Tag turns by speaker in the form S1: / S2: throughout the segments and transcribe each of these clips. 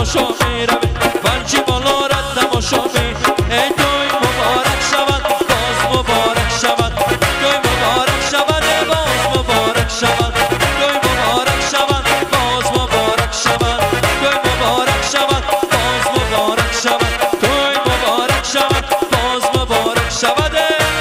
S1: تماشا میروی بلچی بالا را تماشا می ای توی مبارک شود باز مبارک شود توی مبارک شود باز مبارک شود توی مبارک شود باز مبارک شود توی مبارک شود باز مبارک شود توی مبارک شود باز مبارک شود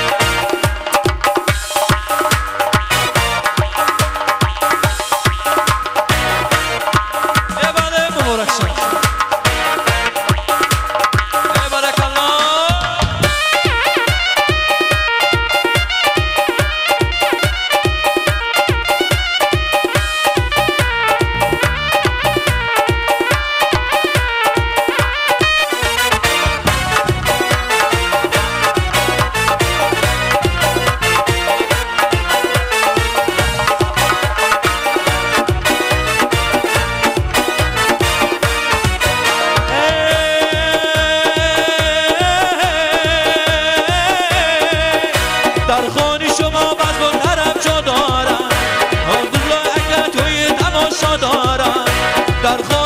S1: در خانه شما بز و طرف جا دارم آن روز اگر توی تماشا دارم در